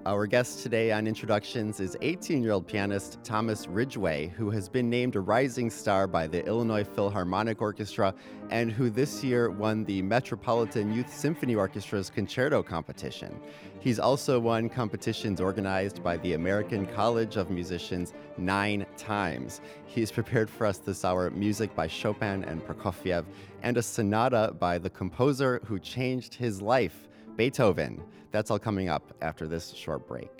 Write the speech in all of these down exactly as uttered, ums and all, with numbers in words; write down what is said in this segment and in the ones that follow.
Our guest today on Introductions is eighteen-year-old pianist Thomas Ridgway, who has been named a rising star by the Illinois Philharmonic Orchestra and who this year won the Metropolitan Youth Symphony Orchestra's concerto competition. He's also won competitions organized by the American College of Musicians nine times. He's prepared for us this hour music by Chopin and Prokofiev and a sonata by the composer who changed his life, Beethoven. That's all coming up after this short break.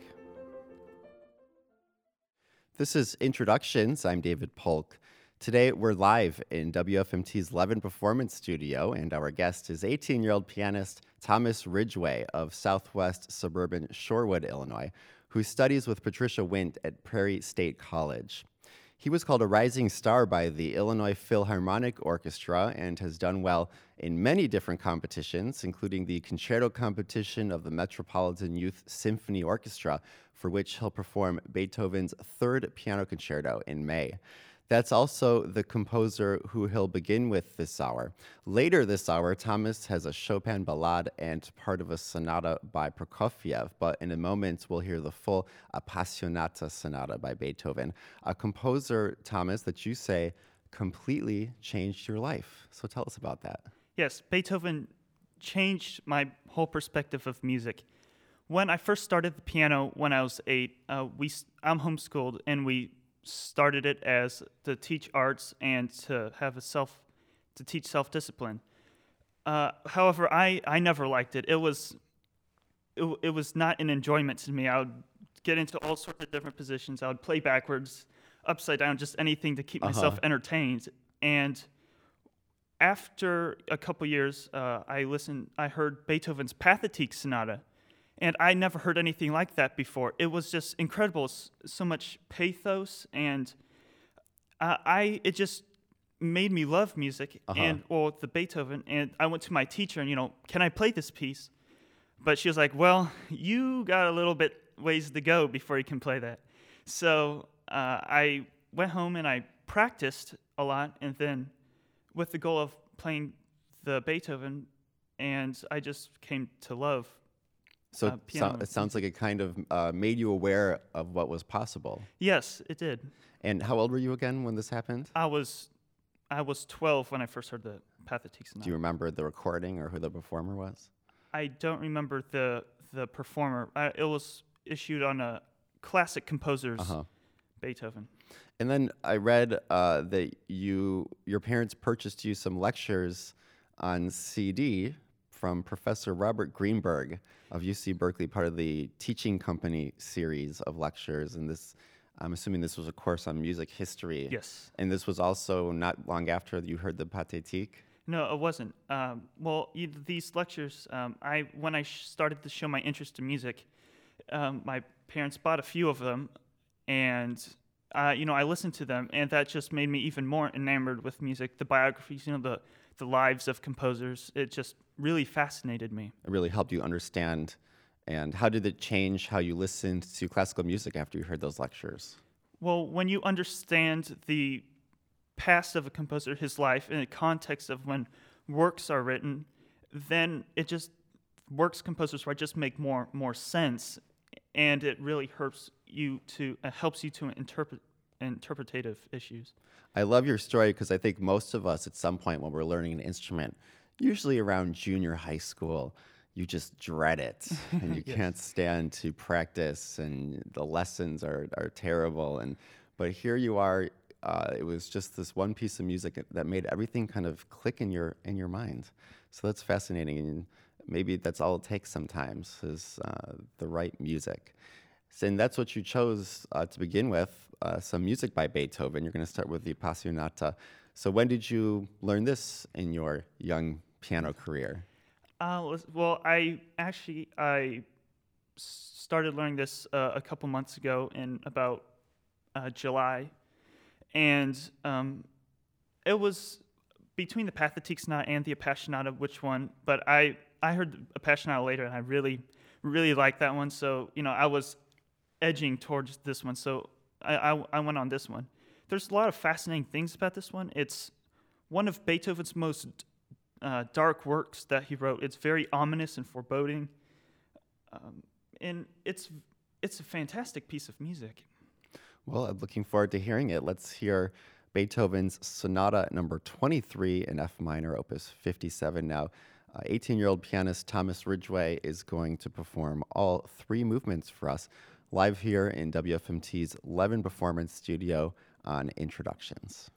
This is Introductions. I'm David Polk. Today we're live in W F M T's Levin Performance Studio, and our guest is eighteen-year-old pianist Thomas Ridgway of southwest suburban Shorewood, Illinois, who studies with Patricia Wint at Prairie State College. He was called a rising star by the Illinois Philharmonic Orchestra and has done well in many different competitions, including the concerto competition of the Metropolitan Youth Symphony Orchestra, for which he'll perform Beethoven's third piano concerto in May. That's also the composer who he'll begin with this hour. Later this hour, Thomas has a Chopin ballade and part of a sonata by Prokofiev, but in a moment we'll hear the full Appassionata sonata by Beethoven, a composer, Thomas, that you say completely changed your life. So tell us about that. Yes, Beethoven changed my whole perspective of music. When I first started the piano when I was eight, uh, we I'm homeschooled, and we started it as to teach arts and to have a self, to teach self-discipline. Uh, however, I, I never liked it. It was, it, it was not an enjoyment to me. I would get into all sorts of different positions. I would play backwards, upside down, just anything to keep Uh-huh. myself entertained. And after a couple years, uh, I listened. I heard Beethoven's Pathetique Sonata. And I never heard anything like that before. It was just incredible, so much pathos, and uh, I it just made me love music Uh-huh. and well the Beethoven. And I went to my teacher, and you know, can I play this piece? But she was like, well, you got a little bit ways to go before you can play that. So uh, I went home and I practiced a lot, and then with the goal of playing the Beethoven, and I just came to love. So Uh, it, piano so, it sounds like it kind of uh, made you aware of what was possible. Yes, it did. And how old were you again when this happened? I was I was twelve when I first heard the Pathetique Sonata. Do you remember the recording or who the performer was? I don't remember the the performer. I, it was issued on a classic composer's Uh-huh. Beethoven. And then I read uh, that you your parents purchased you some lectures on C D from Professor Robert Greenberg of U C Berkeley, part of the Teaching Company series of lectures. And this, I'm assuming this was a course on music history. Yes. And this was also not long after you heard the Pathétique? No, it wasn't. Um, well, e- these lectures, um, I when I sh- started to show my interest in music, um, my parents bought a few of them, and uh, you know I listened to them, and that just made me even more enamored with music. The biographies, you know, the the lives of composers, it just really fascinated me. It really helped you understand. And how did it change how you listened to classical music after you heard those lectures? Well, when you understand the past of a composer, his life, in the context of when works are written, then it just works composers right just make more more sense, and it really helps you to uh, helps you to interpret interpretative issues. I love your story because I think most of us at some point when we're learning an instrument, usually around junior high school, you just dread it and you Yes. can't stand to practice and the lessons are, are terrible. And but here you are, uh, it was just this one piece of music that made everything kind of click in your in your mind. So that's fascinating, and maybe that's all it takes sometimes is uh, the right music. So, and that's what you chose uh, to begin with, uh, some music by Beethoven. You're going to start with the Appassionata. So when did you learn this in your young piano career? Uh, lis- well, I actually I s- started learning this uh, a couple months ago in about uh, July, and um, it was between the Pathetique Sonata and the Appassionata, which one? But I I heard the Appassionata later, and I really really liked that one. So you know I was edging towards this one, so I, I I went on this one. There's a lot of fascinating things about this one. It's one of Beethoven's most uh, dark works that he wrote. It's very ominous and foreboding, um, and it's it's a fantastic piece of music. Well, I'm looking forward to hearing it. Let's hear Beethoven's Sonata number twenty-three in F minor, opus fifty-seven now. Uh, eighteen-year-old pianist Thomas Ridgway is going to perform all three movements for us live here in W F M T's Levin Performance Studio on Introductions.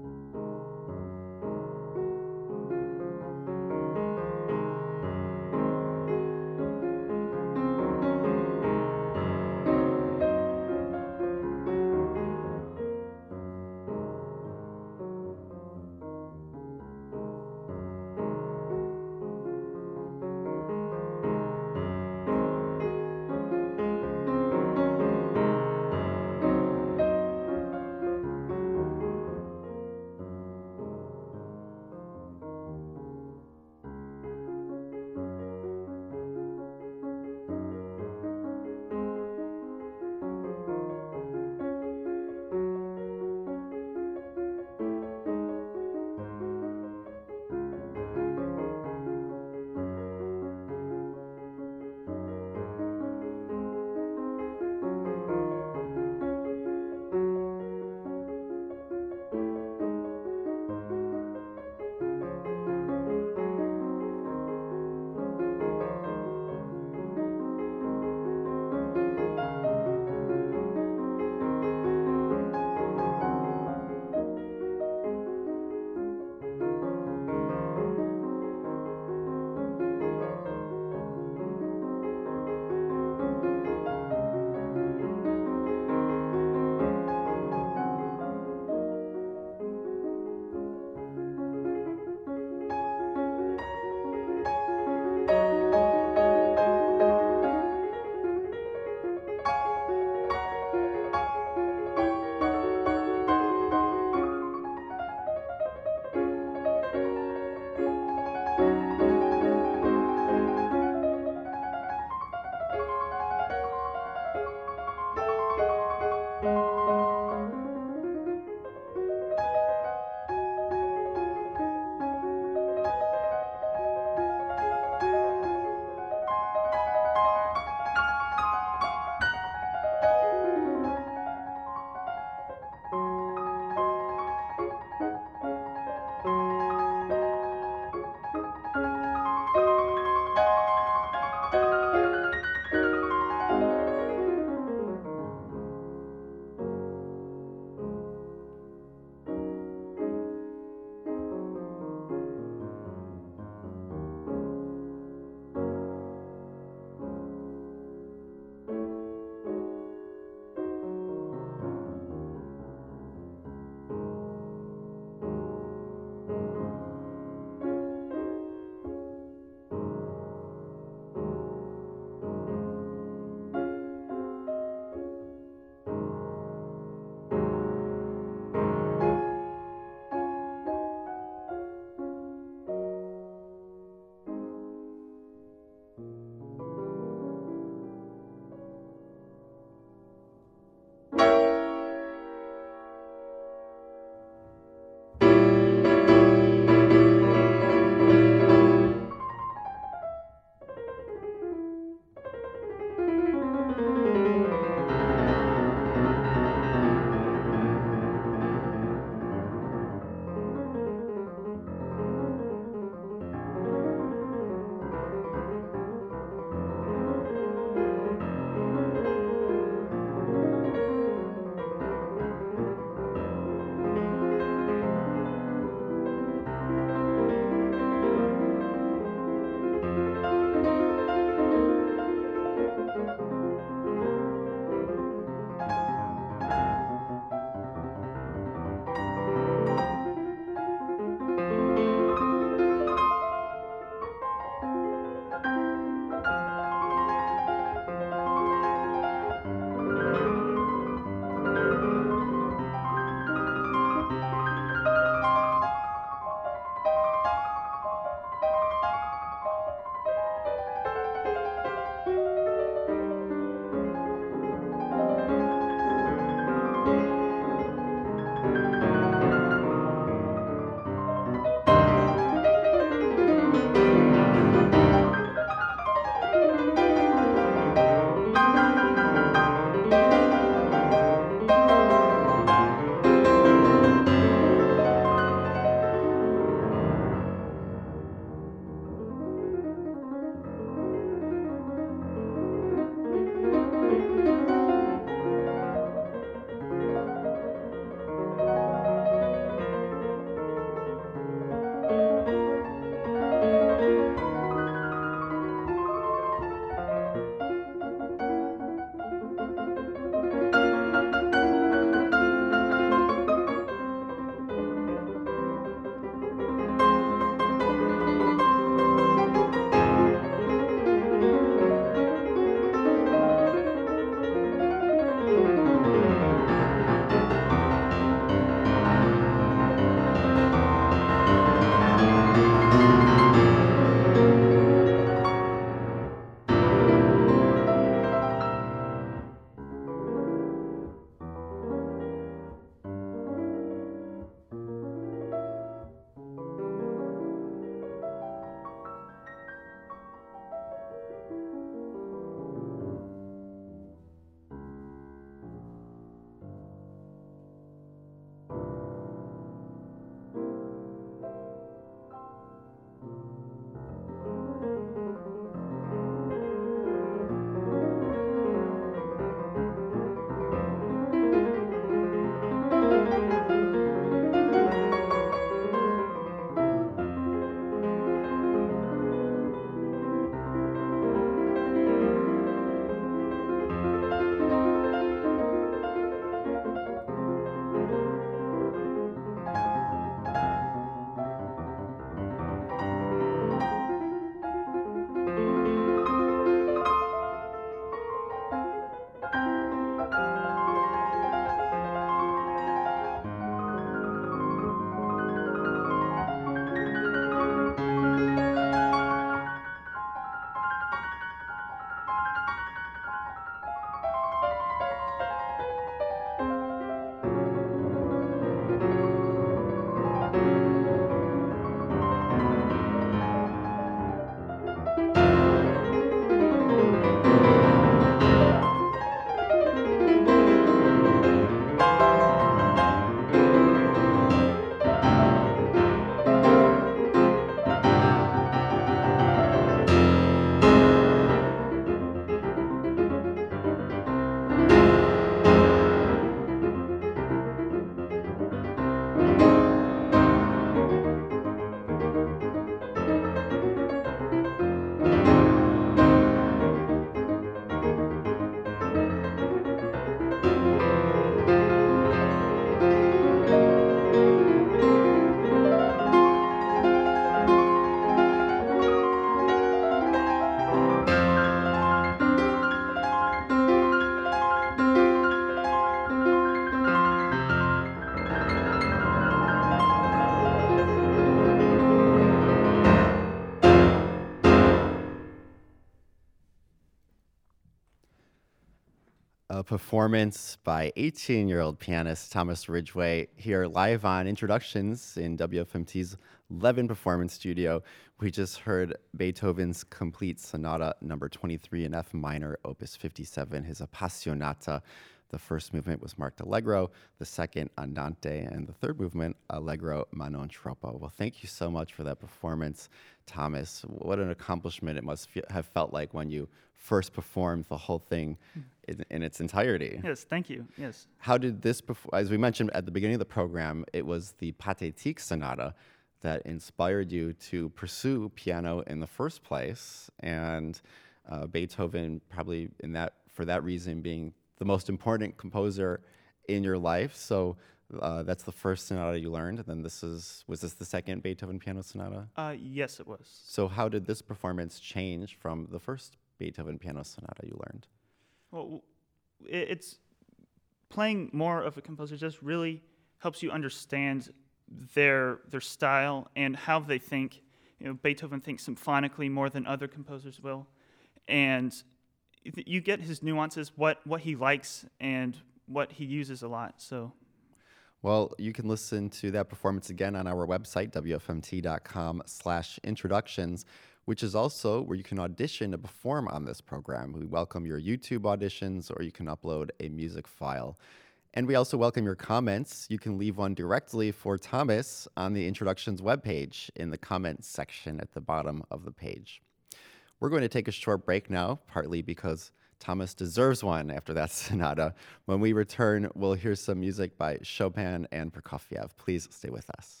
A performance by eighteen-year-old pianist Thomas Ridgway here live on Introductions in W F M T's Levin Performance Studio. We just heard Beethoven's Complete Sonata number twenty-three in F minor, opus fifty-seven, his Appassionata. The first movement was marked Allegro, the second Andante, and the third movement Allegro ma non troppo. Well, thank you so much for that performance, Thomas. What an accomplishment it must fe- have felt like when you first performed the whole thing in, in its entirety. Yes, thank you. Yes. How did this, perf- as we mentioned at the beginning of the program, it was the Pathétique Sonata that inspired you to pursue piano in the first place, and uh, Beethoven probably in that for that reason being the most important composer in your life. So uh, that's the first sonata you learned, and then this is was this the second Beethoven piano sonata? Uh, yes, it was. So how did this performance change from the first Beethoven piano sonata you learned? Well, it, it's playing more of a composer just really helps you understand their their style and how they think. You know, Beethoven thinks symphonically more than other composers will, and you get his nuances, what what he likes and what he uses a lot. So, well, you can listen to that performance again on our website, W F M T dot com slash introductions, which is also where you can audition to perform on this program. We welcome your YouTube auditions, or you can upload a music file. And we also welcome your comments. You can leave one directly for Thomas on the Introductions webpage in the comments section at the bottom of the page. We're going to take a short break now, partly because Thomas deserves one after that sonata. When we return, we'll hear some music by Chopin and Prokofiev. Please stay with us.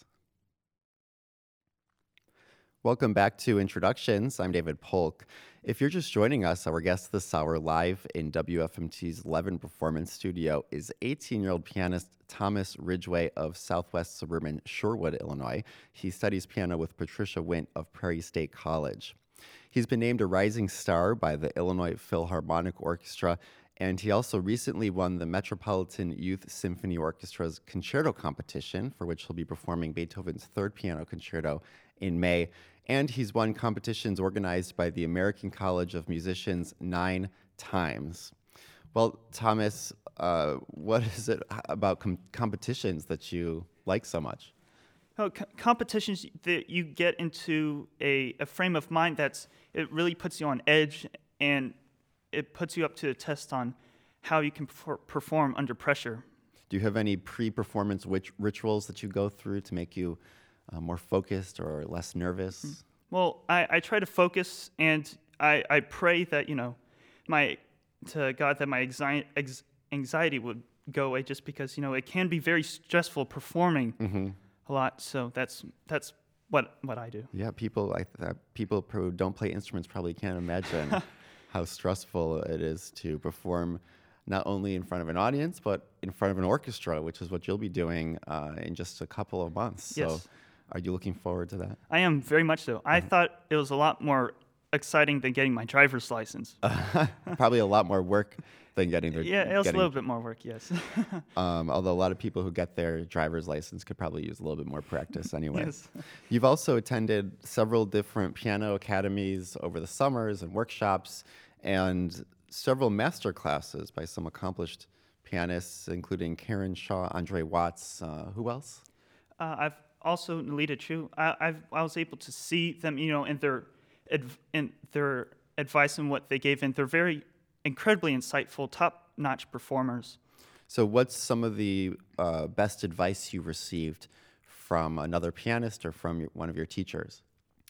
Welcome back to Introductions. I'm David Polk. If you're just joining us, our guest this hour live in W F M T's Levin Performance Studio is eighteen-year-old pianist Thomas Ridgway of Southwest suburban Sherwood, Illinois. He studies piano with Patricia Wint of Prairie State College. He's been named a rising star by the Illinois Philharmonic Orchestra, and he also recently won the Metropolitan Youth Symphony Orchestra's concerto competition, for which he'll be performing Beethoven's third piano concerto in May. And he's won competitions organized by the American College of Musicians nine times. Well, Thomas, uh, what is it about com- competitions that you like so much? Oh, co- competitions that you get into a, a frame of mind that's it really puts you on edge, and it puts you up to a test on how you can perfor- perform under pressure. Do you have any pre-performance wit- rituals that you go through to make you uh, more focused or less nervous? Well, I, I try to focus, and I, I pray that, you know, my to God that my anxi- ex- anxiety would go away, just because, you know, it can be very stressful performing mm-hmm. a lot. So that's that's what what I do. Yeah, people I th- people who don't play instruments probably can't imagine how stressful it is to perform not only in front of an audience, but in front of an orchestra, which is what you'll be doing uh, in just a couple of months. Yes. So are you looking forward to that? I am, very much so. I mm-hmm. thought it was a lot more exciting than getting my driver's license. Uh, probably a lot more work than getting their... Yeah, it was getting, a little bit more work, yes. um, although a lot of people who get their driver's license could probably use a little bit more practice anyway. Yes. You've also attended several different piano academies over the summers and workshops, and several master classes by some accomplished pianists, including Karen Shaw, Andre Watts. Uh, who else? Uh, I've also Nalita Chu. I, I've, I was able to see them, you know, in their adv- in their advice and what they gave, and they're very incredibly insightful, top-notch performers. So, what's some of the uh, best advice you received from another pianist or from your, one of your teachers?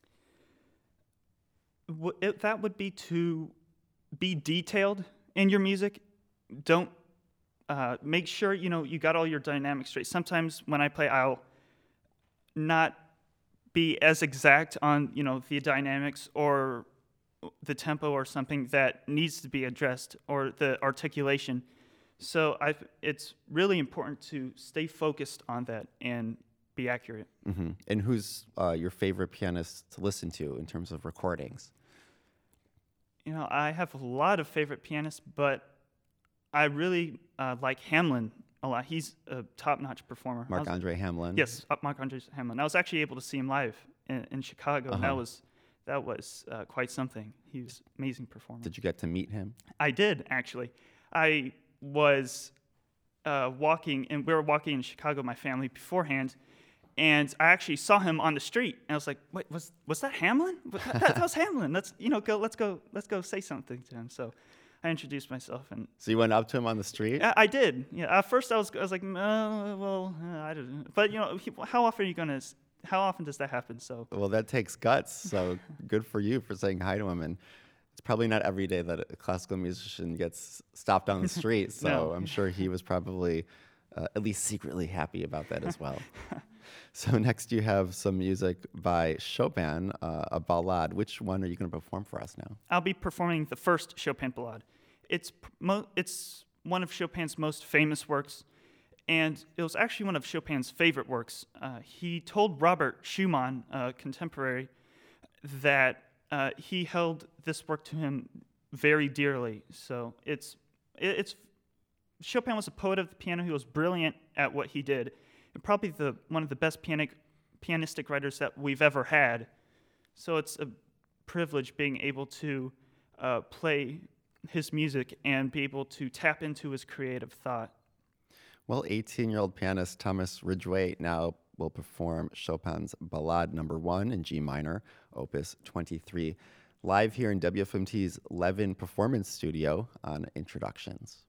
W- it, that would be to be detailed in your music. Don't uh, make sure you know you got all your dynamics straight. Sometimes when I play, I'll not be as exact on you know the dynamics or the tempo or something that needs to be addressed, or the articulation. So I've, it's really important to stay focused on that and be accurate. Mm-hmm. And who's uh, your favorite pianist to listen to in terms of recordings? You know, I have a lot of favorite pianists, but I really uh, like Hamlin a lot. He's a top-notch performer. Marc-Andre Hamlin? Yes, uh, Marc-Andre Hamlin. I was actually able to see him live in, in Chicago, uh-huh. and that was that was uh, quite something. He was an amazing performer. Did you get to meet him? I did, actually. I was uh, walking, and we were walking in Chicago, my family, beforehand, and I actually saw him on the street, and I was like, "Wait, was was that Hamlin? That, that, that was Hamlin. Let's you know go. Let's go. Let's go say something to him." So I introduced myself, and So you went up to him on the street? I, I did. Yeah. At first, I was I was like, uh, "Well, uh, I don't know." But you know, he, how often are you gonna? How often does that happen? So Well, that takes guts. So good for you for saying hi to him. And it's probably not every day that a classical musician gets stopped on the street. So No. I'm sure he was probably uh, at least secretly happy about that as well. So next you have some music by Chopin, uh, a ballade. Which one are you going to perform for us now? I'll be performing the first Chopin ballade. It's pr- mo- it's one of Chopin's most famous works, and it was actually one of Chopin's favorite works. Uh, he told Robert Schumann, a contemporary, that uh, he held this work to him very dearly. So it's it, it's Chopin was a poet of the piano. He was brilliant at what he did, and probably the one of the best pianic, pianistic writers that we've ever had. So it's a privilege being able to uh, play his music and be able to tap into his creative thought. Well, eighteen-year-old pianist Thomas Ridgway now will perform Chopin's Ballade Number One in G minor, Opus twenty-three, live here in W F M T's Levin Performance Studio on Introductions.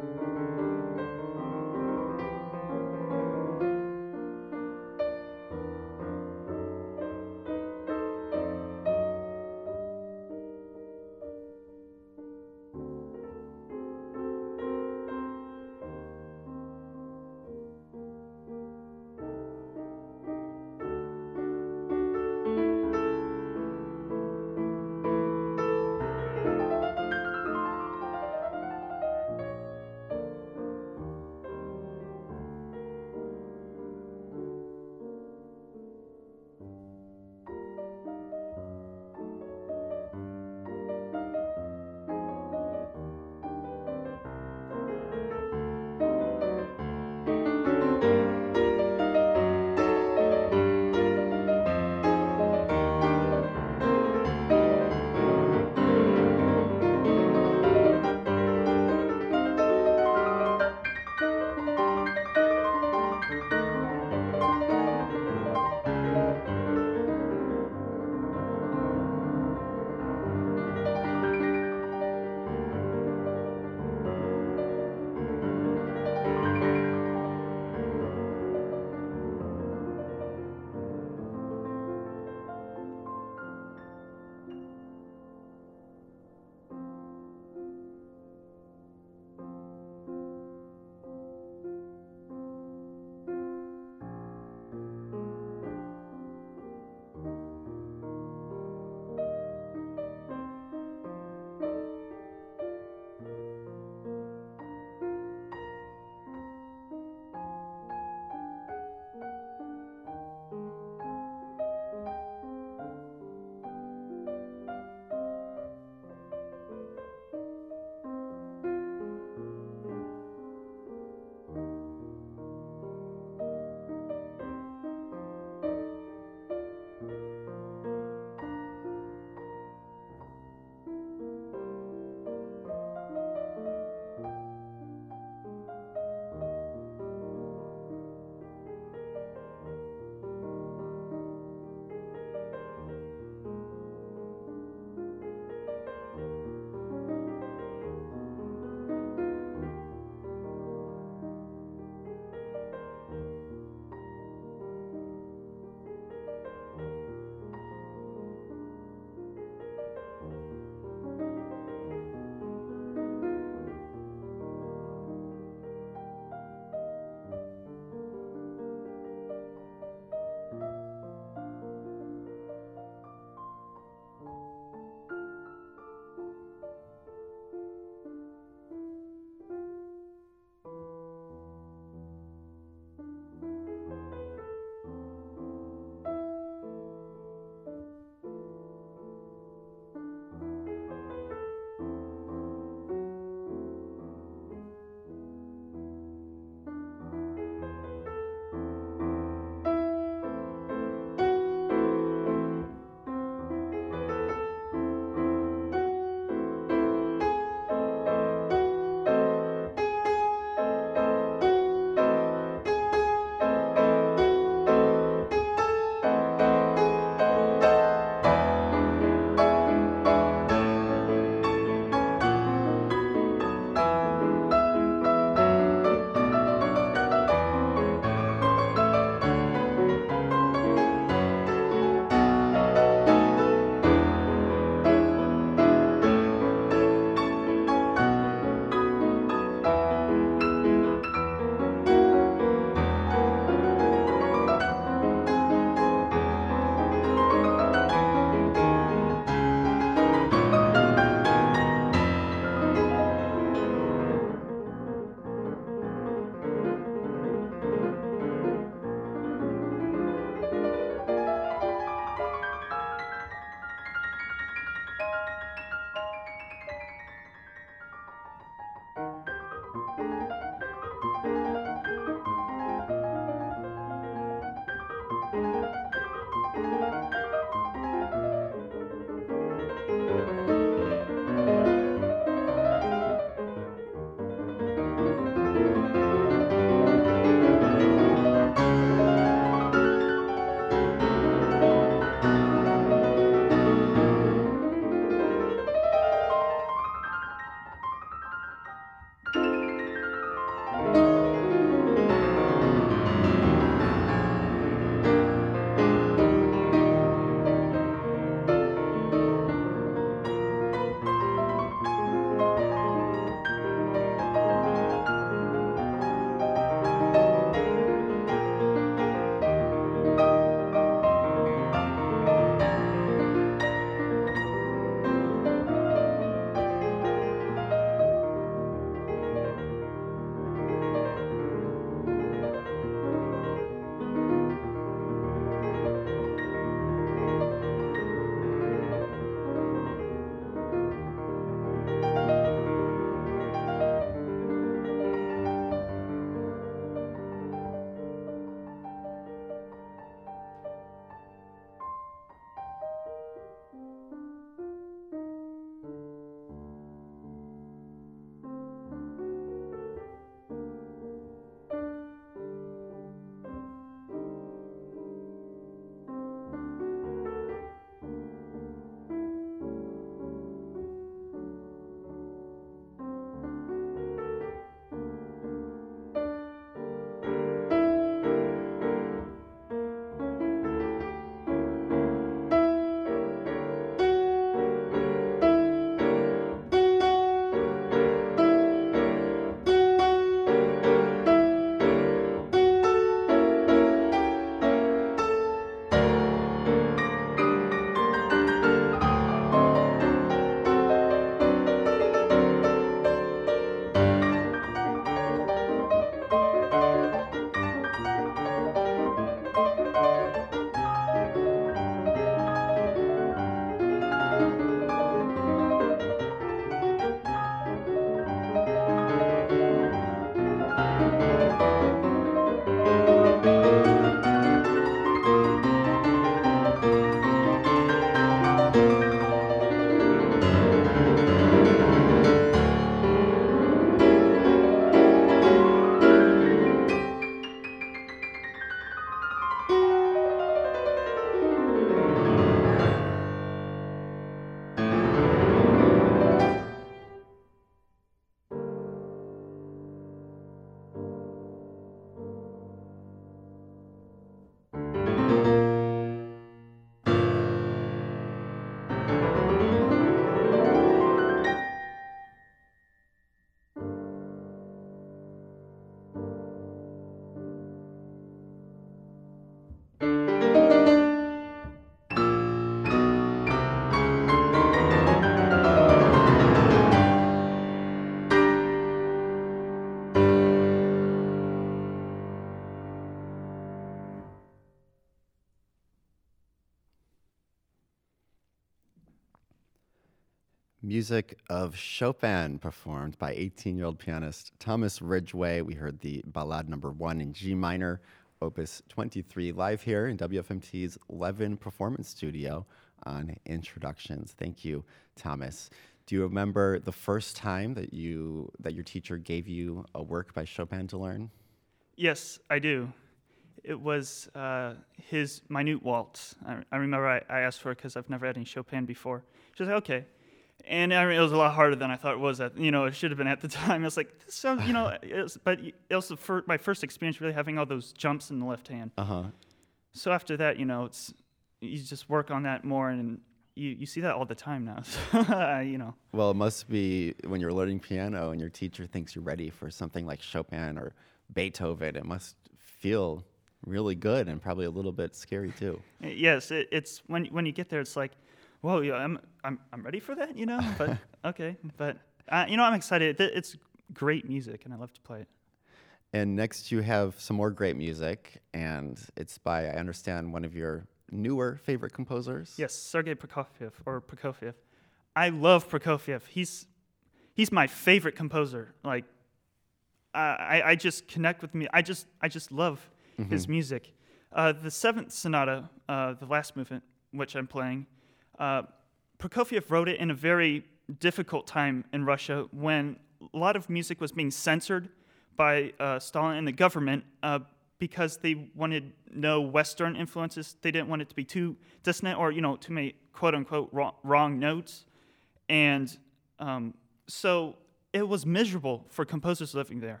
Music of Chopin, performed by eighteen-year-old pianist Thomas Ridgway. We heard the Ballade Number One in G minor, Opus twenty-three, live here in W F M T's Levin Performance Studio on Introductions. Thank you, Thomas. Do you remember the first time that you that your teacher gave you a work by Chopin to learn? Yes, I do. It was uh, his Minute Waltz. I, I remember I, I asked for it because I've never had any Chopin before. She was like, okay. And I mean, it was a lot harder than I thought it was. At, you know, it should have been at the time. I was like, this sounds, you know, it was, but it was the fir- my first experience really having all those jumps in the left hand. Uh-huh. So after that, you know, it's you just work on that more, and you, you see that all the time now. So, you know. Well, it must be when you're learning piano and your teacher thinks you're ready for something like Chopin or Beethoven, it must feel really good and probably a little bit scary too. Yes, it, it's when when you get there, it's like, whoa, yeah, I'm I'm I'm ready for that, you know. But okay, but uh, you know, I'm excited. It's great music, and I love to play it. And next, you have some more great music, and it's by, I understand, one of your newer favorite composers. Yes, Sergei Prokofiev or Prokofiev. I love Prokofiev. He's he's my favorite composer. Like, uh, I I just connect with me. I just I just love mm-hmm. his music. Uh, the Seventh Sonata, uh, the last movement, which I'm playing. Uh, Prokofiev wrote it in a very difficult time in Russia when a lot of music was being censored by uh, Stalin and the government uh, because they wanted no Western influences. They didn't want it to be too dissonant or, you know, too many quote-unquote wrong, wrong notes. And um, so it was miserable for composers living there.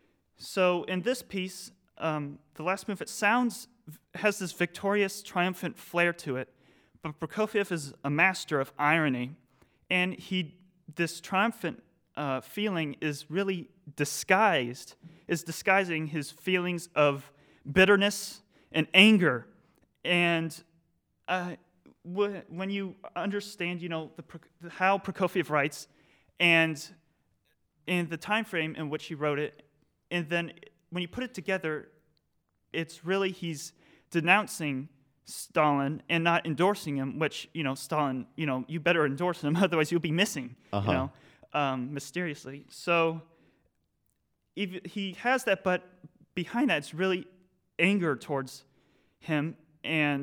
So in this piece, um, the last movement sounds, has this victorious, triumphant flair to it. But Prokofiev is a master of irony, and he this triumphant uh, feeling is really disguised, is disguising his feelings of bitterness and anger. And uh, wh- when you understand, you know, the, how Prokofiev writes, and in the time frame in which he wrote it, and then when you put it together, it's really he's denouncing Stalin and not endorsing him, which, you know, Stalin, you know, you better endorse him, otherwise you'll be missing, uh-huh. you know, um, mysteriously. So if he has that, but behind that, it's really anger towards him. And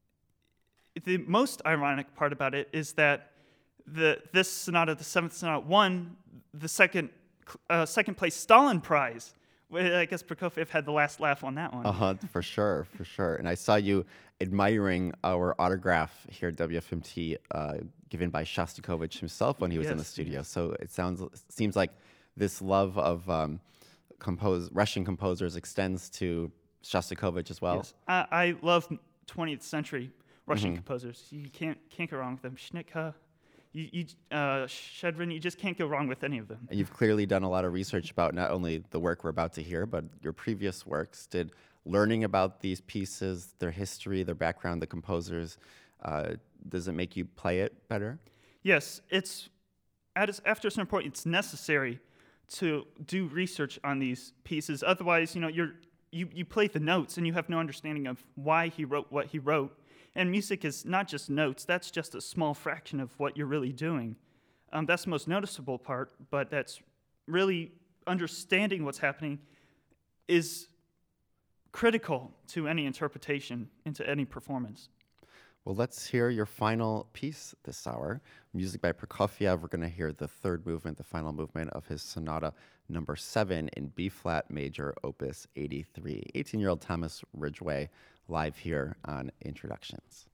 the most ironic part about it is that the this sonata, the Seventh Sonata, won the second uh, second place Stalin Prize. I guess Prokofiev had the last laugh on that one. Uh-huh, for sure, for sure. And I saw you admiring our autograph here at W F M T uh, given by Shostakovich himself when he was yes, in the studio. yes. So it sounds seems like this love of um, compose, Russian composers extends to Shostakovich as well. Yes. I, I love twentieth century Russian mm-hmm. composers. You can't can't go wrong with them. Schnittke, You, you, uh, Shchedrin, you just can't go wrong with any of them. And you've clearly done a lot of research about not only the work we're about to hear, but your previous works. Did learning about these pieces, their history, their background, the composers, uh, does it make you play it better? Yes, it's at its, after a certain point, it's necessary to do research on these pieces. Otherwise, you know, you're you you play the notes and you have no understanding of why he wrote what he wrote. And music is not just notes. That's just a small fraction of what you're really doing. Um, that's the most noticeable part, but that's really understanding what's happening is critical to any interpretation, into any performance. Well, let's hear your final piece this hour. Music by Prokofiev. We're going to hear the third movement, the final movement of his Sonata Number Seven in B-flat major, Opus eighty-three. eighteen-year-old Thomas Ridgway, live here on Introductions.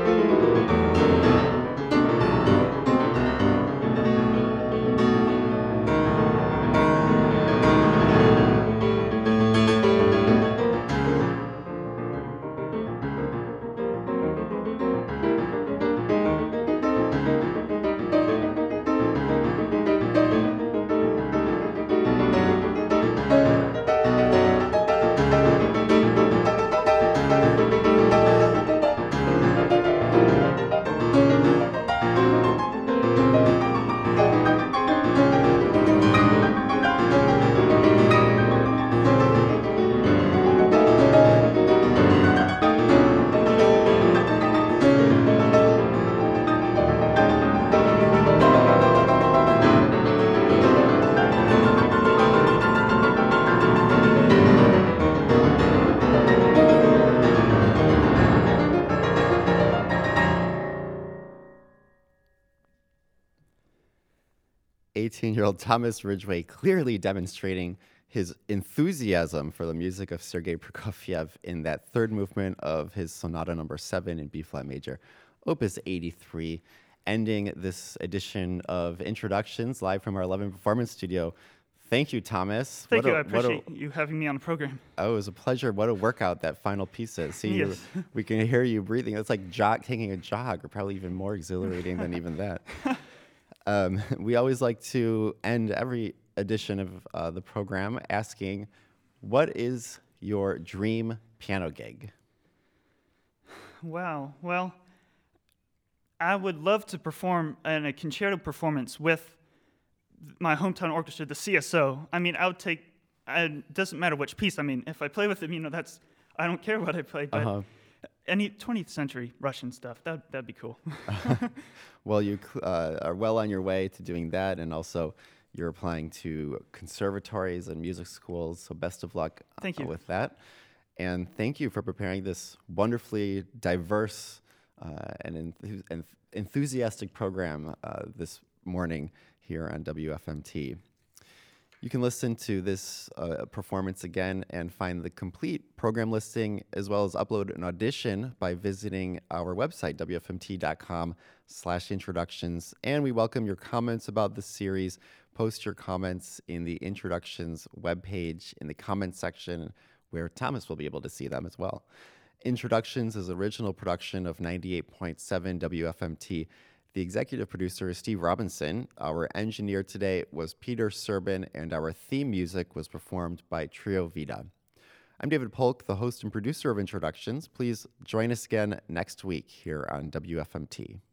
eighteen-year-old Thomas Ridgway clearly demonstrating his enthusiasm for the music of Sergei Prokofiev in that third movement of his Sonata Number Seven in B-flat major, Opus eighty-three, ending this edition of Introductions live from our eleven Performance Studio. Thank you, Thomas. Thank what you. A, I appreciate a, you having me on the program. Oh, it was a pleasure. What a workout that final piece is. See, yes. you, we can hear you breathing. It's like jog, taking a jog, or probably even more exhilarating than even that. Um, we always like to end every edition of uh, the program asking, what is your dream piano gig? Wow. Well, I would love to perform in a concerto performance with my hometown orchestra, the C S O. I mean, I would take, it doesn't matter which piece. I mean, if I play with them, you know, that's, I don't care what I play, but uh-huh. any twentieth century Russian stuff, that, that'd be cool. Well, you uh, are well on your way to doing that, and also you're applying to conservatories and music schools, so best of luck thank you. Uh, with that. And thank you for preparing this wonderfully diverse uh, and, enth- and enthusiastic program uh, this morning here on W F M T. You can listen to this uh, performance again and find the complete program listing as well as upload an audition by visiting our website, W F M T dot com slash introductions. And we welcome your comments about this series. Post your comments in the introductions webpage in the comments section where Thomas will be able to see them as well. Introductions is original production of ninety-eight point seven W F M T. The executive producer is Steve Robinson. Our engineer today was Peter Serbin, and our theme music was performed by Trio Vida. I'm David Polk, the host and producer of Introductions. Please join us again next week here on W F M T.